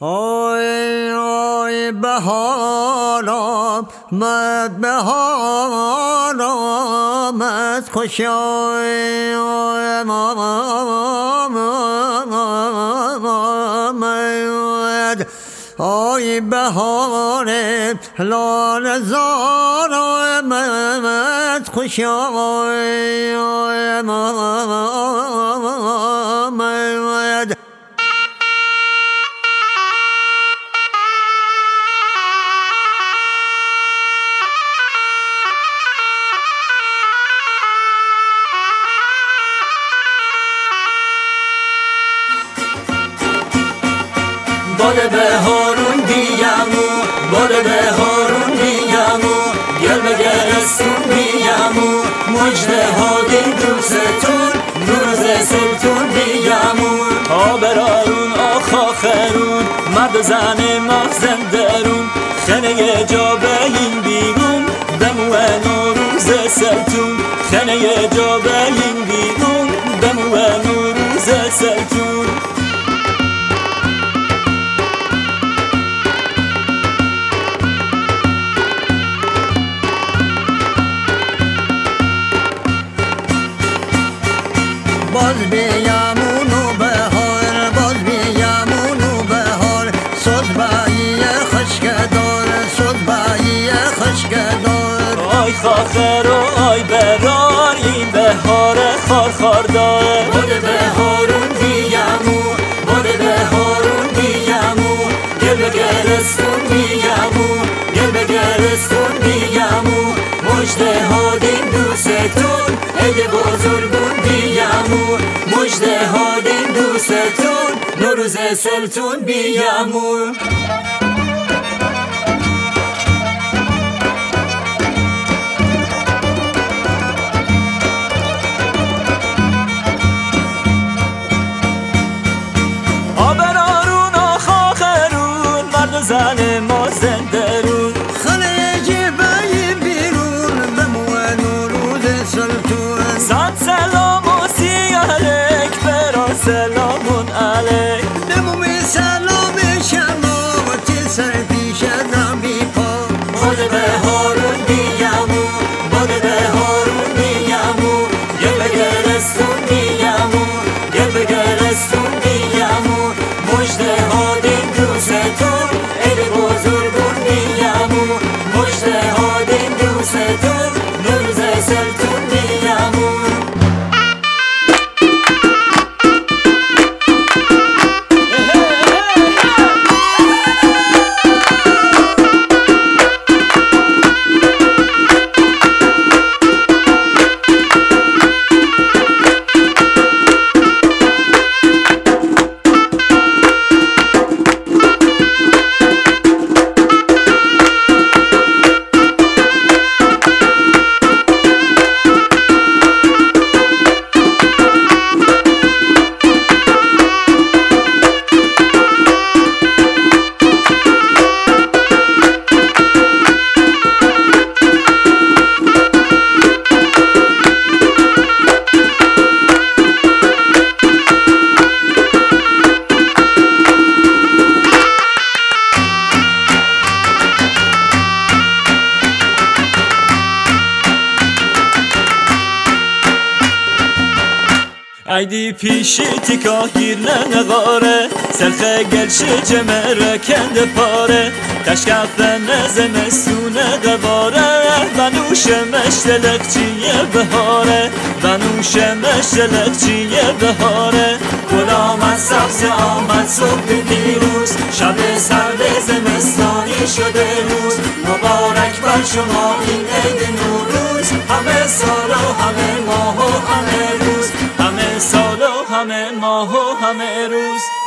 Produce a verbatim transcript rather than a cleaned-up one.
های های بهار آمد، بهار آمد، خوش آمد. ای بهار لاله زار آمد، خوش آمد. باد بهارون بیامو، باد بهارون بیامو، گل به گلستون بیامو، مجده ها دین دوستون، روز سلطون بیامو. آبرارون آخاخرون، مرد و زن مغزن درون، خنه جا بین بیرون، دمو نوروز سلطون، خنه جا بین بیرون، دمو نوروز سلطون. باز بیامون و بهار، باز بیامون و بهار، صدبایی خشکدار، صدبایی خشکدار. آی خاخر و آی برار، این بهار خارخار داره. باد بهارون بیامو، باد بهارون بیامو، گل به گلستون بیامو، گل به گلستون بیامو، مجده ها دین دوستون، عید بزرگون بیامو، مجده ها دین دوستون، نوروز سلطون بیامو. آبرارون آخاخرون، مرد و زن ما زندرون، خانه جبهی بیرون، بمو نوروز سلطون. صد سلام و سیالک، برا سلامون علیک، نمومی سلام شما و تی سر پیش نمی پا. باد بهارون بیامو، باد بهارون بیامو، گل به گلستون بیامو، گل به گلستون بیامو، مجده ها دین دوستون، عید بزرگون بیامو، مجده ها دین دوستون، نوروز سلطون بیامو. ایدی پیشی تیکا گیر ننقاره، سلخه گلشه جمره کنده پاره، تشکف نزمستونه قباره، ونوش مشتلق چیه بهاره، ونوش مشتلق چیه بهاره. گل آمد سبز آمد صبح پیروز، شب سرد زمستانی شده روز، مبارک بر شما این عید نوروز، همه سال و همه ماه و همه روز، همه سال و همه ماه و همه روز.